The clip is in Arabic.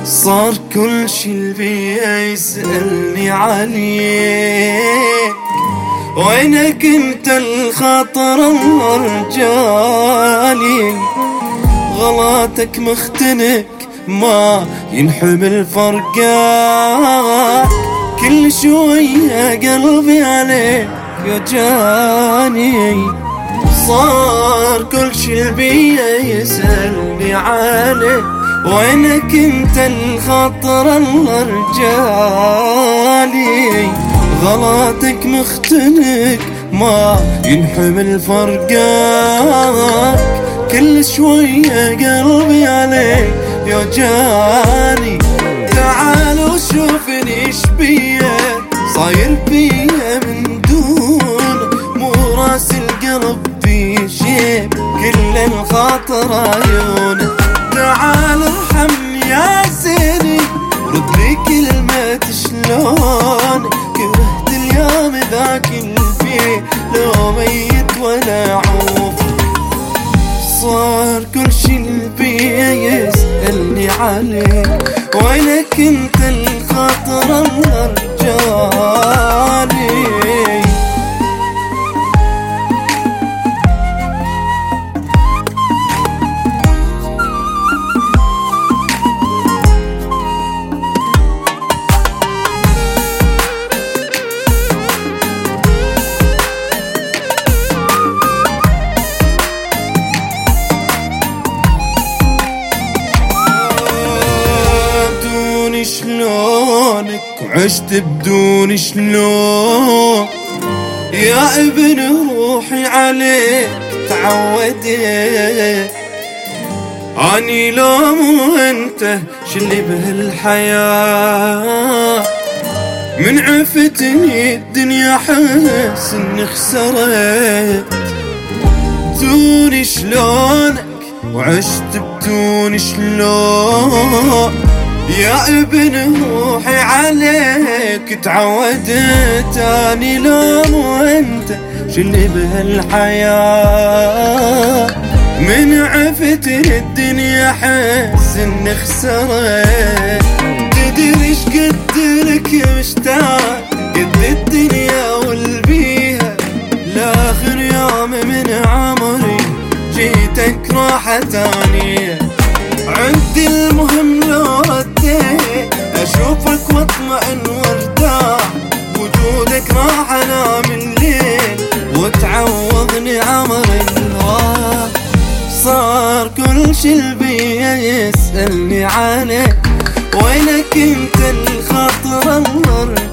صار كل شي البيئة يسألني عليك، وينك انت الخاطر الرجالي؟ غلطك مختنك ما ينحمل فرقاك، كل شوية قلبي عليك يوجعني. صار كل شي البيئة يسألني عليك، وينك انت الخاطر الرجالي؟ غلطك مختنك ما ينحمل فرقاك، كل شوية قلبي عليك يوجعني. تعال وشوفني ايش بيا صاير بيا من دون، مو راس القلب في شيء كل الخاطر عيونه. تعال ارحمني يا زيني رد لي كلمة شلون، كرهت اليوم ذاك الفيه لو ميت ولا عوف. صار كل شي البيئة يسألني عليك، وينك انت الخاطر الرجالي؟ شلونك وعشت بدون شلون، يا ابن روحي عليك تعودت. اني لو مو انت شلي بهالحياة، من عفتني الدنيا حس اني خسرت. بدون شلونك وعشت بدون شلون، يا ابن روحي عليك تعودت. اني لو مو انت شلي بهالحياة، من عفتني الدنيا حس اني خسرت. تدري ايش قد لك مشتاق قد الدنيا والبيها، لاخر يوم من عمري جيتك راحة ثانية. عندي المهم لو رديت اشوفك واطمئن وارتاح، وجودك راح انام الليل وتعوضني عمر الهوى. صار كل شي البيئة يسألني عليك، وينك انت الخاطر الرجالي؟